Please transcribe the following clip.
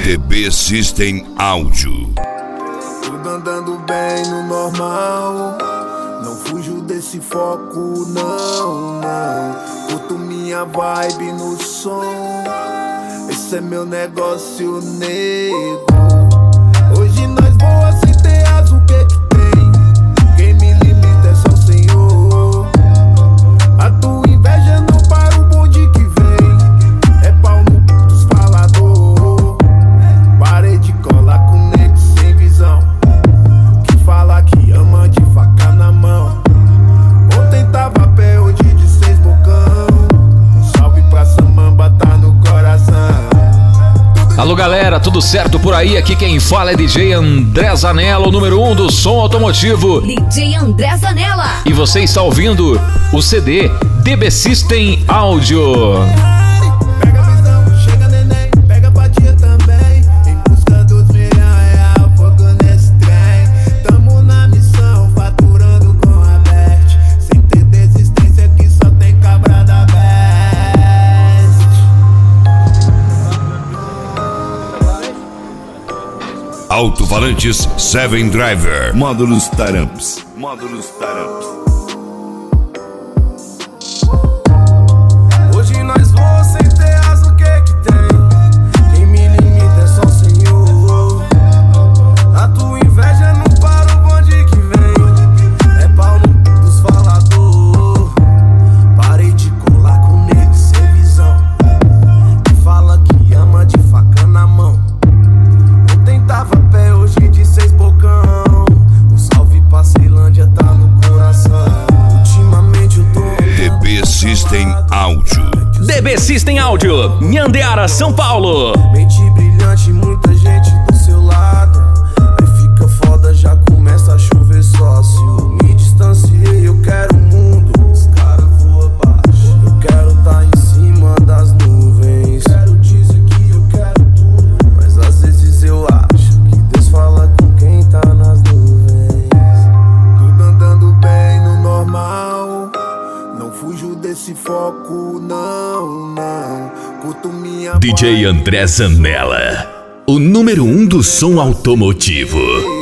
DB System Áudio. Tudo andando bem no normal, não fujo desse foco, não. Curto minha vibe no som, esse é meu negócio, nego. Hoje nós voa sem ter asa, o que tem? Quem me limita é só o Senhor. A tua inveja não para o bonde que vem, é pau no dos falador. Parei de colar com nego sem visão, que fala que ama de faca na mão. Ontem tava a pé, hoje de 6 bocão. Um salve pra Samamba, tá no coração. Alô galera, tudo certo por aí? Aqui quem fala é DJ André Zanella, o número 1 do som automotivo. DJ André Zanella. E você está ouvindo o CD DB System Áudio. Pega a visão, chega neném, pega a fatia também. Em busca dos R$1.000, fogo nesse trem. Tamo na missão, faturando com a Bert. Sem ter desistência que só tem cabra da Best. Alto-falantes 7 Driver. Módulos Taramps. Hoje nós voamos sem ter asa, o que tem? Quem me limita é só o Senhor. A tua inveja não para o bonde que vem, é pau no dos falador. Parei de colar com nego sem visão, que fala que ama de faca na mão. Ontem tava a pé, hoje de 6 bocão. Um salve pra Ceilândia, tá no coração. Ultimamente eu tô DB System Áudio. DB System Áudio, Nhandeara, São Paulo. mente brilhante, muita gente do seu lado. Aí fica foda, já começa a chover sócio. Me distanciei, eu quero o mundo, os caras voam baixo. Eu quero tá em cima das nuvens. Quero dizer que eu quero tudo, mas às vezes eu acho que Deus fala com quem tá nas nuvens. Tudo andando bem no normal, não fujo desse foco, não. Curto minha DJ André Zanella, o número 1 do som automotivo.